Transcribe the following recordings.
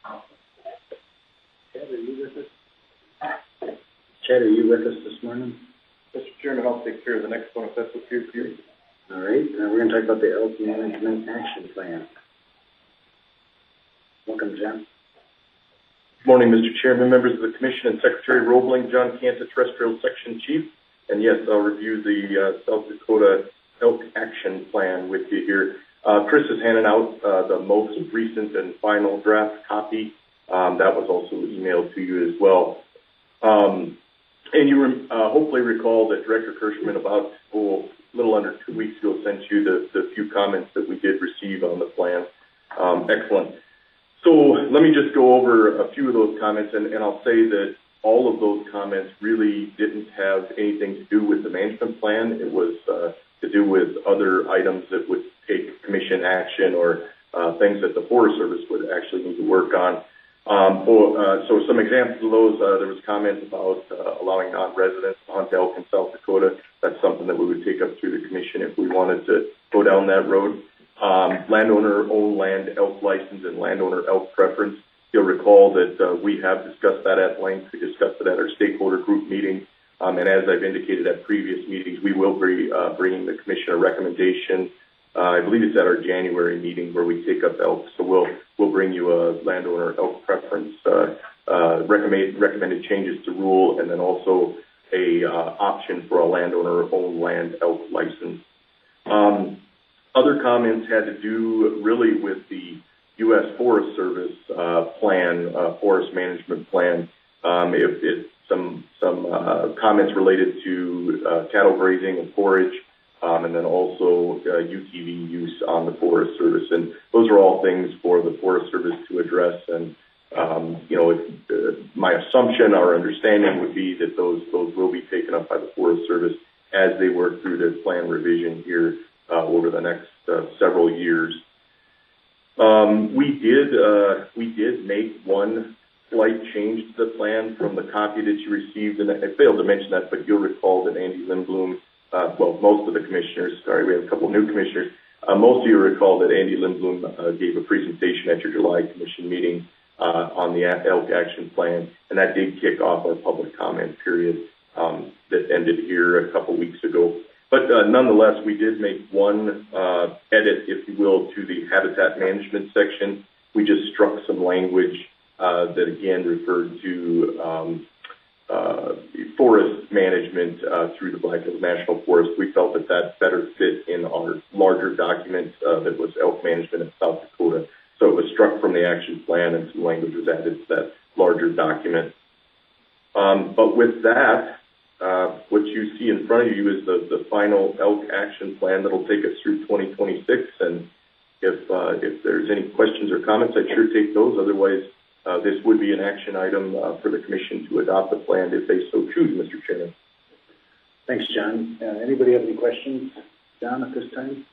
Chad, are you with us? Chad, are you with us this morning? Mr. Chairman, I'll take care of the next one if that's okay with you. All right, we're going to talk about the Elk Management Action Plan. Welcome, John. Good morning, Mr. Chairman, members of the Commission, and Secretary Roebling, John Canta, Terrestrial Section Chief. And yes, I'll review the South Dakota Elk Action Plan with you here. Chris is handing out the most recent and final draft copy. That was also emailed to you as well. And you hopefully recall that Director Kirschman about a little under 2 weeks ago sent you the few comments that we did receive on the plan. Excellent. So let me just go over a few of those comments, and I'll say that all of those comments really didn't have anything to do with the management plan. It was to do with other items that would take commission action or things that the Forest Service would actually need to work on. So some examples of those, there was comments about allowing non-residents to hunt elk in South Dakota. That's something that we would take up through the commission if we wanted to go down that road. Landowner-owned land elk license and landowner elk preference. You'll recall that we have discussed that at length. We discussed it at our stakeholder group meeting. And as I've indicated at previous meetings, we will be bringing the commission a recommendation. I believe it's at our January meeting where we take up elk. So we'll bring you a landowner elk preference, recommended changes to rule, and then also a option for a landowner-owned land elk license. Other comments had to do really with the U.S. Forest Service plan, forest management plan. Some comments related to cattle grazing and forage, and then also UTV use on the Forest Service. And those are all things for the Forest Service to address. And, my assumption, our understanding would be that those will be taken up by the Forest Service as they work through the plan revision here over the next several years. We did make one slight change to the plan from the copy that you received, and I failed to mention that, but you'll recall that Andy Lindblom, most of the commissioners, sorry, we have a couple new commissioners, most of you recall that Andy Lindblom gave a presentation at your July commission meeting on the Elk Action Plan, and that did kick off our public comment period that ended here a couple weeks ago. But nonetheless, we did make one edit, if you will, to the habitat management section. We just struck some language that, again, referred to forest management through the Black Hills National Forest. We felt that that better fit in our larger document that was elk management in South Dakota. So it was struck from the action plan, and some language was added to that larger document. But with that, what you see in front of you is the final elk action plan that'll take us through 2026. And if there's any questions or comments, I'd sure take those. Otherwise, this would be an action item for the commission to adopt the plan if they so choose, Mr. Chairman. Thanks, John. Anybody have any questions, John, at this time?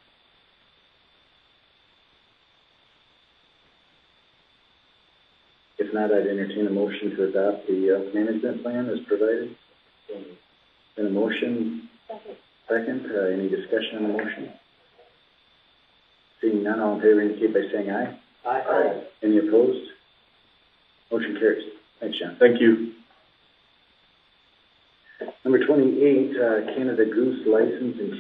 If not, I'd entertain a motion to adopt the management plan as provided. In a motion, second. Any discussion on the motion? Seeing none, all in favor indicate by saying aye. Aye. Any opposed? Motion carries. Thanks, John. Thank you. Number 28, Canada Goose license and